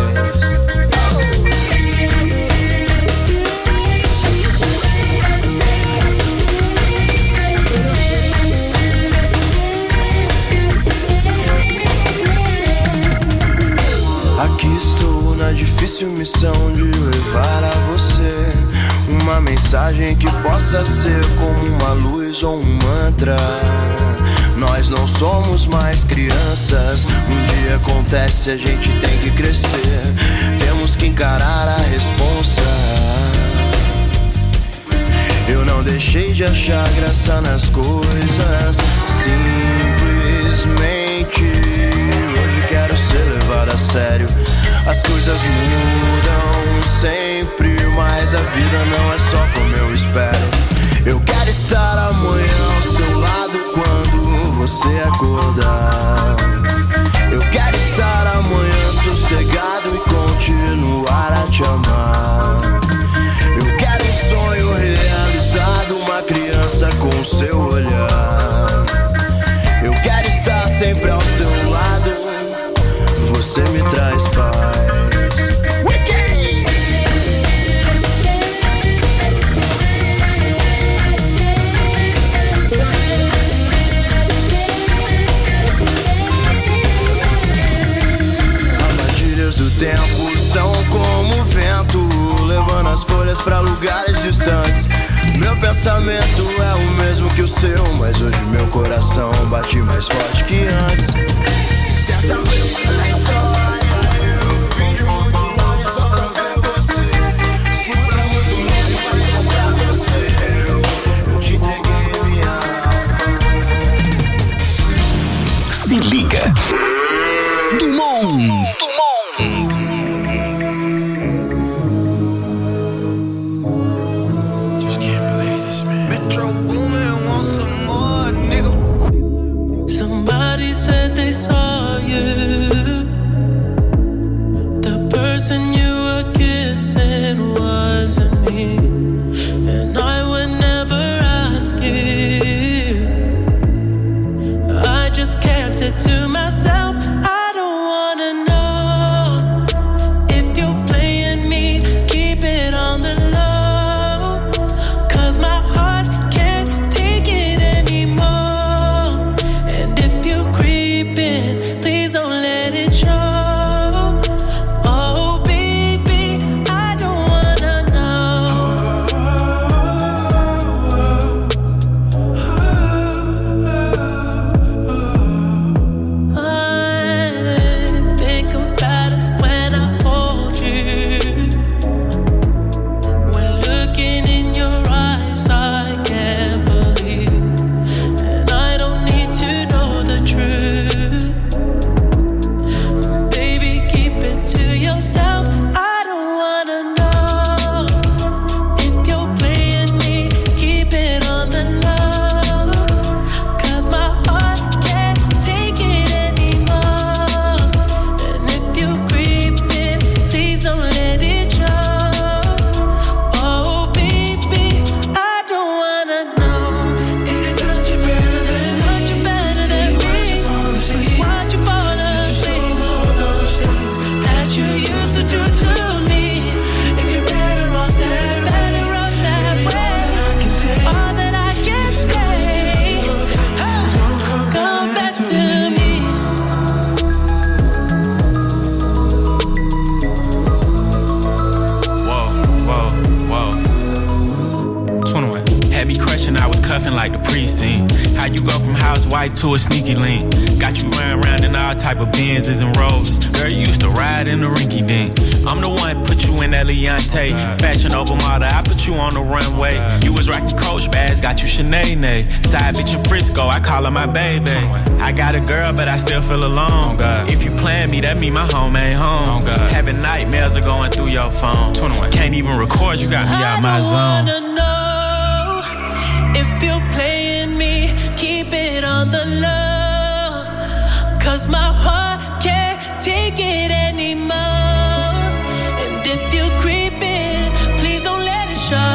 Aqui estou na difícil missão de levar a você uma mensagem que possa ser como uma luz ou um mantra. Nós não somos mais crianças, um dia acontece, a gente tem que crescer. Temos que encarar a responsa. Eu não deixei de achar graça nas coisas, simplesmente hoje quero ser levado a sério. As coisas mudam sempre, mas a vida não é só como eu espero. Eu quero estar amanhã ao seu lado quando você acordar. Eu quero estar amanhã sossegado e continuar a te amar. Eu quero um sonho realizado, uma criança com seu olhar. Eu quero estar sempre ao seu lado, você me traz paz. Armadilhas do tempo são como o vento, levando as folhas pra lugares distantes. Meu pensamento é o mesmo que o seu, mas hoje meu coração bate mais forte que antes. Certa vez na história eu vim de muito longe só pra ver você. Fui pra muito longe pra encontrar você. Eu te entreguei minha alma. Se liga. Dumont. Saw you. The person you were kissing wasn't me, and I would never ask you. I just kept it to myself. I don't wanna know white to a sneaky link. Got you round round in all type of Benzes and Rolls. Girl, you used to ride in the rinky dink. I'm the one put you in that Leontay. Fashion over model, I put you on the runway. You was rocking Coach bags, got you Sinead. Side bitch in Frisco, I call her my baby. I got a girl, but I still feel alone. If you plan me, that mean my home ain't home. Having nightmares are going through your phone. Can't even record, you got me out my zone. I wanna know if you're playing me, keep it on the low. Cause my heart can't take it anymore. And if you're creeping, please don't let it show.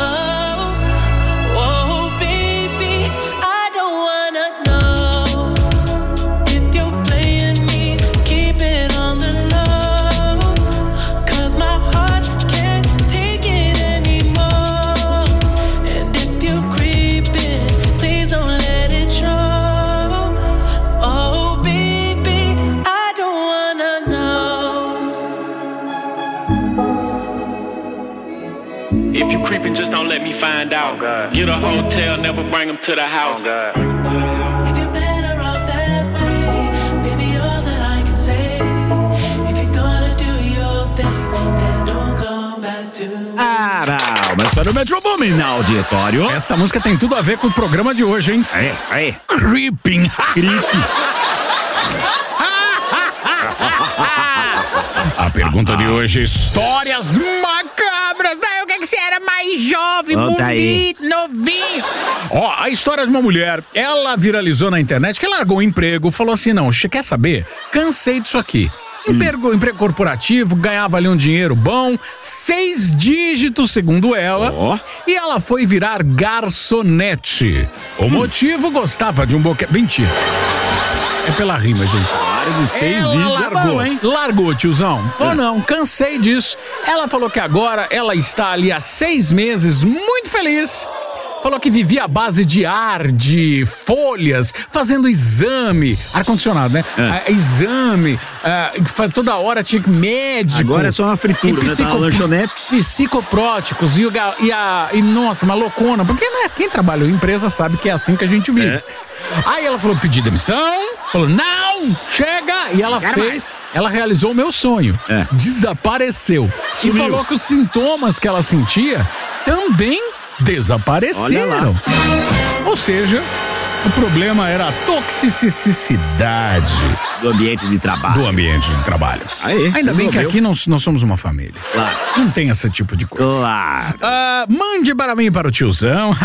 Oh baby, I don't wanna know if you're playing me, keep it on the low. Cause my heart can't take it anymore. And if you're creeping, please don't let it show. Oh baby, I don't wanna know. If you creeping, just don't let me find out. Get a hotel, never bring them to the house. If you're better off that way, baby, all that I can say. If you're gonna do your thing, then don't come back to me. Ah, não, mas para o Metro Booming na auditório. Essa música tem tudo a ver com o programa de hoje, hein? É, é. Creeping. Creeping. A pergunta de hoje: histórias macabras. Ah, o que que você era mais jovem, Conta aí. bonito, novinho? Ó, a história de uma mulher, ela viralizou na internet que largou o emprego, falou assim: não, você quer saber? Cansei disso aqui. Emprego, emprego corporativo, ganhava ali um dinheiro bom, seis dígitos, segundo ela, Ó. e ela foi virar garçonete. O motivo, gostava de um boquete. Mentira. É pela rima, gente. Área de seis Ela dígitos é largou, bom, hein? largou, tiozão. Falou, É. não, cansei disso. Ela falou que agora ela está ali há seis meses, muito feliz. Falou que vivia à base de ar, de folhas, fazendo exame, ar-condicionado, né? É. Ah, exame, ah, fa- toda hora tinha que médico. Agora é só na fritura, e né? Tá na lanchonete. Psicopróticos e, o ga- e a. E, nossa, uma loucona. Porque, né? Quem trabalha em empresa sabe que é assim que a gente vive. É. Aí ela falou, pedi demissão. Falou, não, chega. E ela Quero fez, mais. ela realizou o meu sonho. É. Desapareceu. Sumiu. E falou que os sintomas que ela sentia também desapareceram. Ou seja, o problema era a toxicidade Do ambiente de trabalho. do ambiente de trabalho. Aí, Ainda bem que resolveu. aqui nós, nós somos uma família. Claro. Não tem esse tipo de coisa. Claro. Ah, mande para mim e para o tiozão.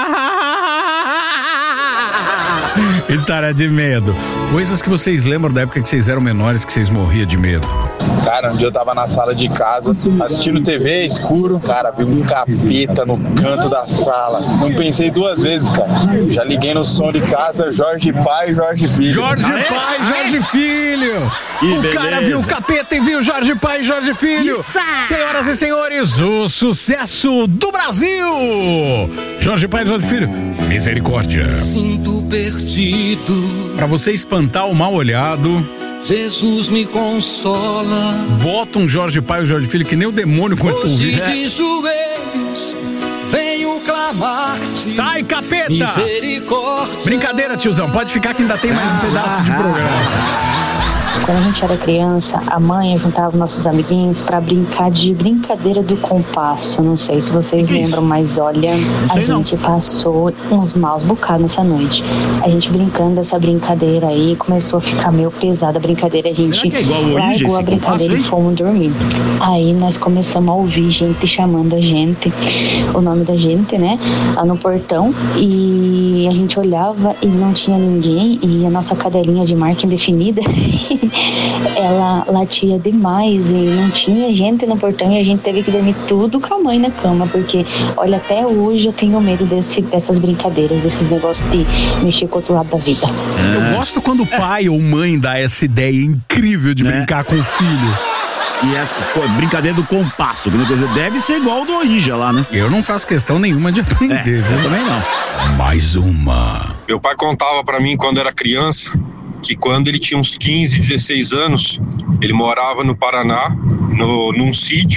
História de medo. Coisas que vocês lembram da época que vocês eram menores, que vocês morriam de medo. Cara, um dia eu tava na sala de casa, assistindo T V, escuro, cara, vi um capeta no canto da sala. Não pensei duas vezes, cara. Já liguei no som de casa, Jorge Pai e Jorge Filho. Jorge Aê, Pai, aê. Jorge Filho. Que o beleza. cara viu o capeta e viu Jorge Pai e Jorge Filho. Isso. Senhoras e senhores, o sucesso do Brasil. Jorge Pai e Jorge Filho. Misericórdia. Sinto perdido, Pra você espantar o mal olhado, Jesus me consola. bota um Jorge Pai e Jorge Filho que nem o demônio quando tu Hoje ouvir. de joelhos venho clamar. Sai, capeta! Misericórdia. Brincadeira, tiozão. Pode ficar que ainda tem mais um pedaço de programa. Quando a gente era criança, a mãe juntava nossos amiguinhos pra brincar de brincadeira do compasso. Não sei se vocês Que que é lembram, isso? mas olha, a sei não. gente passou uns maus bocados nessa noite. A gente brincando dessa brincadeira aí, começou a ficar meio pesada a brincadeira. A gente que é igual o Ouija, largou a esse brincadeira compasso, e fomos dormir. Aí nós começamos a ouvir gente chamando a gente, o nome da gente, né? Lá no portão. E a gente olhava e não tinha ninguém. E a nossa cadelinha de marca indefinida ela latia demais e não tinha gente no portão e a gente teve que dormir tudo com a mãe na cama, porque olha, até hoje eu tenho medo desse, dessas brincadeiras, desses negócios de mexer com o outro lado da vida. Eu gosto quando o pai ou mãe dá essa ideia incrível de Né? brincar com o filho. E essa pô, brincadeira do compasso, deve ser igual ao do Ouija lá, né? Eu não faço questão nenhuma de aprender, É, viu? eu também não. Mais uma. Meu pai contava pra mim quando era criança que quando ele tinha uns quinze, dezesseis anos, ele morava no Paraná, no, num sítio,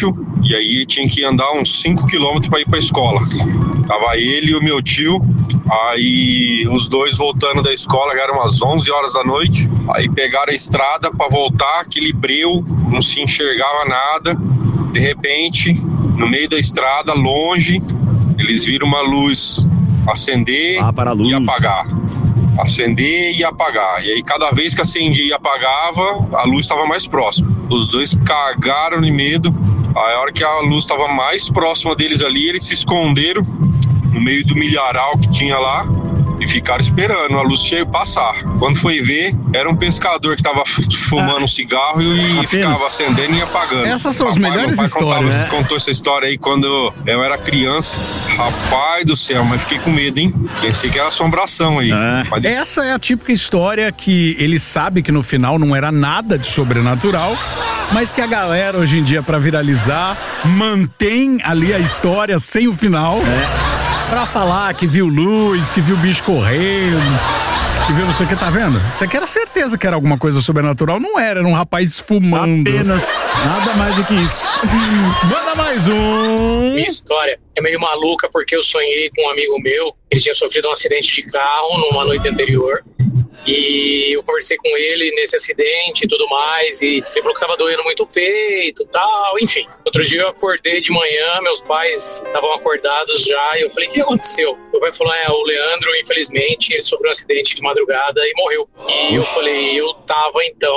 E aí tinha que andar uns cinco quilômetros para ir para a escola. Tava ele e o meu tio, aí os dois voltando da escola, eram umas onze horas da noite. Aí pegaram a estrada para voltar, aquele breu, não se enxergava nada. De repente, no meio da estrada, longe, eles viram uma luz acender ah, para a luz. e apagar. Acender e apagar. E aí cada vez que acendia e apagava, a luz estava mais próxima. Os dois cagaram de medo. Aí a hora que a luz estava mais próxima deles ali, eles se esconderam no meio do milharal que tinha lá e ficaram esperando a luz cheia passar. Quando foi ver, era um pescador que estava fumando ah, um cigarro e apenas. ficava acendendo e apagando. Essas são as Rapaz, melhores meu pai histórias. Contava, né? Contou essa história aí quando eu era criança. Rapaz do céu, mas fiquei com medo, hein? Pensei que era assombração aí. É. Mas... Essa é a típica história que ele sabe que no final não era nada de sobrenatural, mas que a galera hoje em dia, pra viralizar, mantém ali a história sem o final. É. Pra falar que viu luz, que viu bicho correndo, que viu não sei o que, tá vendo? Você quer certeza que era alguma coisa sobrenatural? Não era, era um rapaz fumando. Apenas, nada mais do que isso. Manda mais um. Minha história é meio maluca porque eu sonhei com um amigo meu, ele tinha sofrido um acidente de carro numa noite anterior. E eu conversei com ele nesse acidente e tudo mais, e ele falou que tava doendo muito o peito e tal, enfim. Outro dia eu acordei de manhã, meus pais estavam acordados já, e eu falei, o que aconteceu? Meu pai falou, é, o Leandro, infelizmente, ele sofreu um acidente de madrugada e morreu. E eu falei, eu tava então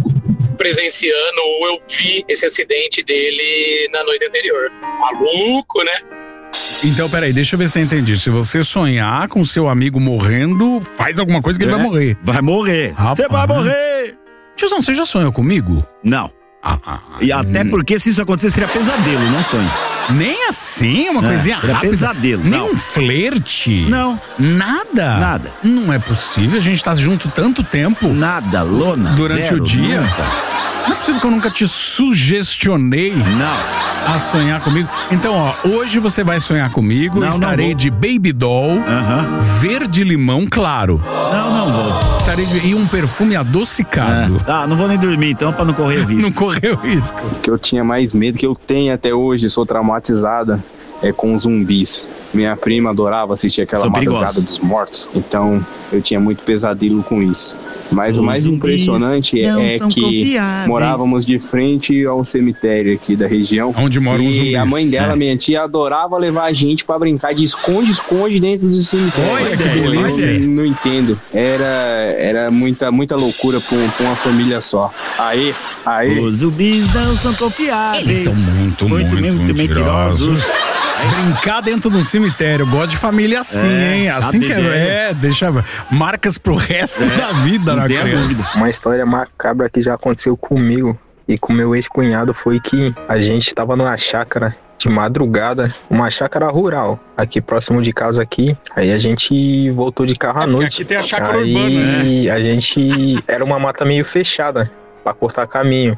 presenciando, ou eu vi esse acidente dele na noite anterior. Maluco, né? Então, peraí, deixa eu ver se eu entendi. Se você sonhar com seu amigo morrendo, faz alguma coisa que é, ele vai morrer. Vai morrer. Você vai morrer. Tiozão, você já sonhou comigo? Não. Ah, ah, e até hum. porque se isso acontecer seria pesadelo, não sonho. Nem assim, uma é, coisinha rápida. Pesadelo. Nem não. um flerte. Não. Nada. Nada. Não é possível, a gente tá junto tanto tempo. Nada, lona. Durante zero, o dia. Nunca. Não é possível que eu nunca te sugestionei não. a sonhar comigo. Então, ó, hoje você vai sonhar comigo. Não, estarei não de baby doll, uh-huh. verde limão claro. Não, não vou. Estarei de, e um perfume adocicado. É. Ah, não vou nem dormir então pra não correr o risco. Não correr o risco. O que eu tinha mais medo, que eu tenho até hoje, sou traumatizada, é com zumbis. Minha prima adorava assistir aquela Sou Madrugada perigoso. dos Mortos, então eu tinha muito pesadelo com isso. Mas Os o mais impressionante é, é que morávamos de frente ao cemitério aqui da região. Onde moram os zumbis. E a mãe dela, é. minha tia, adorava levar a gente pra brincar de esconde-esconde dentro do cemitério. Olha que delícia. Eu não, não entendo. Era, era muita, muita loucura pra, um, pra uma família só. Aí, aí. Os zumbis não são confiáveis. Eles são muito, muito, muito, muito mentirosos. mentirosos. Brincar dentro de um cemitério. Eu gosto de família assim, é, hein? Assim que é, é, deixa marcas pro resto é, da vida na criança. Uma história macabra que já aconteceu comigo e com meu ex-cunhado foi que a gente tava numa chácara de madrugada, uma chácara rural, aqui próximo de casa aqui. Aí a gente voltou de carro à é, noite. Aqui tem a chácara aí urbana, né? A gente era uma mata meio fechada pra cortar caminho.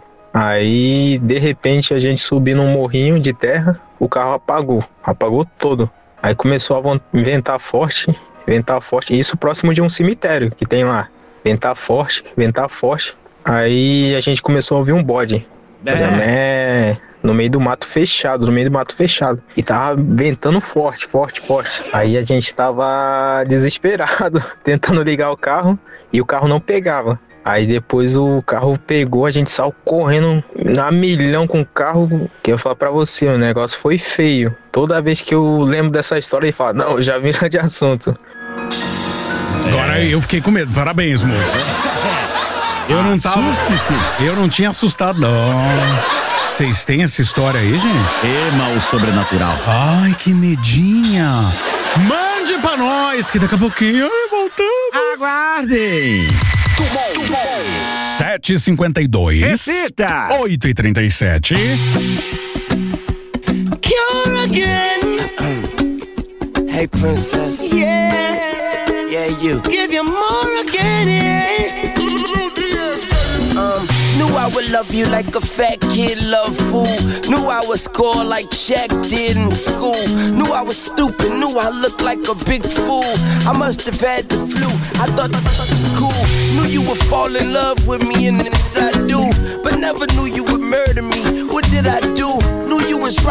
Aí, de repente, a gente subiu num morrinho de terra, o carro apagou, apagou todo. Aí começou a ventar forte, ventar forte, isso próximo de um cemitério que tem lá. Ventar forte, ventar forte. Aí a gente começou a ouvir um bode, é. né, no meio do mato fechado, no meio do mato fechado. E tava ventando forte, forte, forte. Aí a gente tava desesperado, tentando ligar o carro e o carro não pegava. Aí depois o carro pegou, a gente saiu correndo na milhão com o carro, que eu falo pra você, o negócio foi feio. Toda vez que eu lembro dessa história, ele fala, não, já vira de assunto. Agora eu fiquei com medo, parabéns, moço. Eu não tava... Assuste-se. Eu não tinha assustado, não. Vocês têm essa história aí, gente? Ema o sobrenatural. Ai, que medinha. Mande pra nós, que daqui a pouquinho voltamos. Aguardem. sete e cinquenta e dois. Recita. oito e trinta e sete. Cure again. Hey, princess. Yeah. Yeah, you. Give you more again, yeah. Um, knew I would love you like a fat kid love food. Knew I would score like Shaq did in school. Knew I was stupid, knew I looked like a big fool. I must have had the flu, I thought that was cool. Knew you would fall in love with me and that I do. But never knew you would murder me, what did I do? Knew you was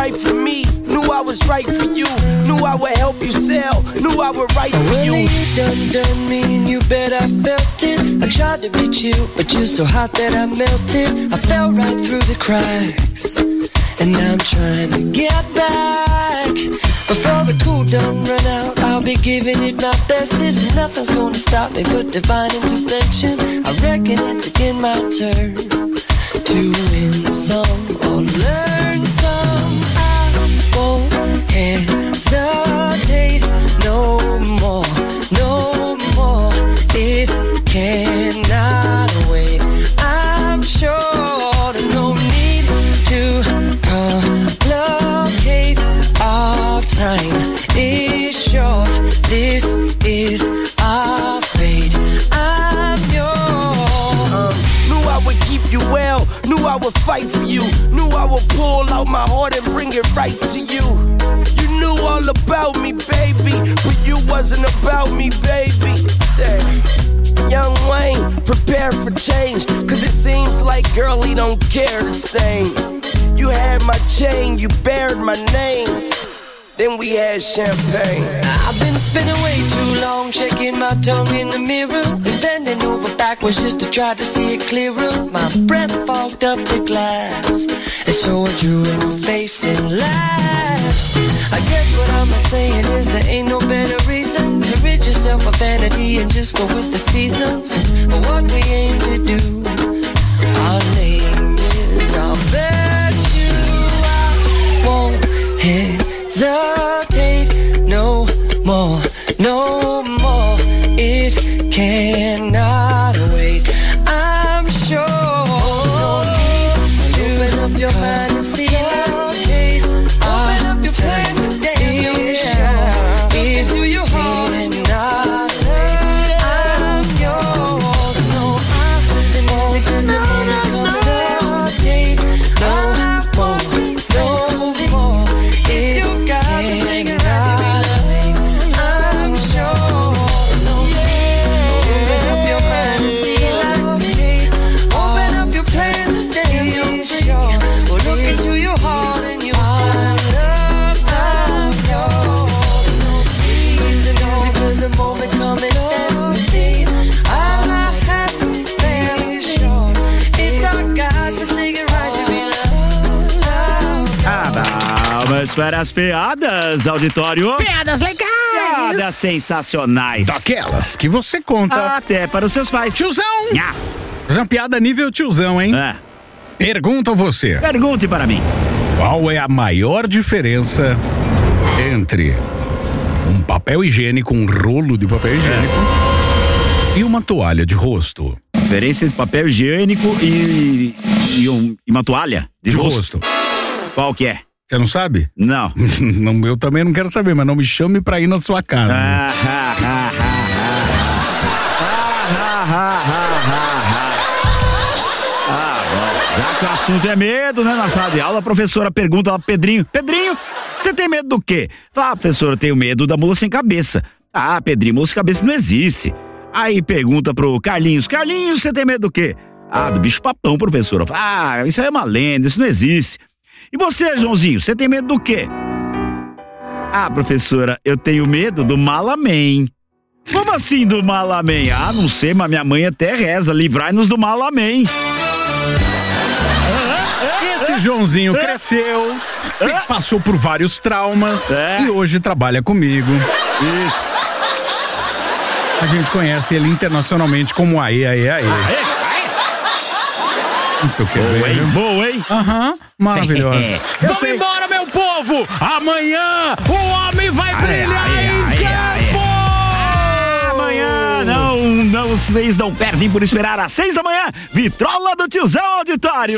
right for me. Knew I was right for you. Knew I would help you sell. Knew I would write for you. When you done done me and you bet I felt it. I tried to be chill, but you're so hot that I melted. I fell right through the cracks, and now I'm trying to get back. Before the cool done run out, I'll be giving it my bestest, and nothing's gonna stop me but divine intervention. I reckon it's again my turn to win some or learn some. I won't hesitate no more, no more. It cannot wait. I'm sure there's no need to complicate. Our time is short. This is our fate. I'm yours. Um, knew I would keep you well. Knew I would fight for you. Knew I would pull out my heart and bring it right to you. You knew all about me, baby, but you wasn't about me, baby. Damn. Young Wayne, prepare for change, cause it seems like, girl, he don't care the same. You had my chain, you bared my name, then we had champagne. I've been spinning way too long, checking my tongue in the mirror and bending over backwards just to try to see it clearer. My breath fogged up the glass, and so I drew in your face and laughed. I guess what I'm saying is there ain't no better reason to rid yourself of vanity and just go with the seasons. It's what we aim to do. Our name is, I'll bet you I won't hesitate no more, no more. It cannot wait. I'm sure. Open up your mind and see it. Open up your plan today. Into your heart and not wait. I'm yours. No, I'm the music and the moment comes out. No more, no more. It's your God to sing it right to be loved. I'm sure. Open up your mind and see it like me. Open up your plan today. Well, look into your heart and you'll find love. I'm yours. It's the music when the moment comes and dance with me. I'm not happy, very sure. It's our God to sing it right to be loved. Ah, vamos para as piadas, auditório. Piadas legais. Piadas sensacionais. Daquelas que você conta até para os seus pais. Tiozão. Nha. Fazer uma piada nível tiozão, hein? É. Pergunta a você. Pergunte para mim. Qual é a maior diferença entre um papel higiênico, um rolo de papel higiênico é. e uma toalha de rosto? Diferença entre papel higiênico e, e, um, e uma toalha de, de rosto. rosto. Qual que é? Você não sabe? Não. não. Eu também não quero saber, mas não me chame pra ir na sua casa. Ah, ah, ah, ah, ah, ah, ah, ah, bom. Já que o assunto é medo, né? Na sala de aula, a professora pergunta lá pro Pedrinho: Pedrinho, você tem medo do quê? Ah, professora, eu tenho medo da mula sem cabeça. Ah, Pedrinho, mula sem cabeça não existe. Aí pergunta pro Carlinhos: Carlinhos, você tem medo do quê? Ah, do bicho papão, professora. Ah, isso aí é uma lenda, isso não existe. E você, Joãozinho, você tem medo do quê? Ah, professora, eu tenho medo do Malamém. Como assim do Malamém? Ah, não sei, mas minha mãe até reza: livrai-nos do Malamém. Esse Joãozinho cresceu, passou por vários traumas é. e hoje trabalha comigo. Isso. A gente conhece ele internacionalmente como Aê, Aê, Aê. Aê. Muito que boa, bem. hein? Boa, hein? Aham, uhum, maravilhosa. Vamos sei. embora, meu povo! Amanhã o homem vai ai, brilhar ai, em ai, campo! Ai, amanhã, não, não, vocês não perdem por esperar às seis da manhã, Vitrola do Tiozão Auditório!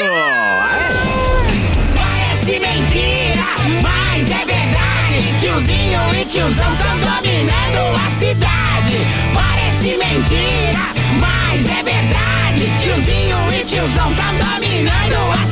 Parece mentira, mas é verdade. Tiozinho e tiozão tão dominando a cidade. Parece mentira, mas é verdade. Tiozinho e tiozão tão dominando a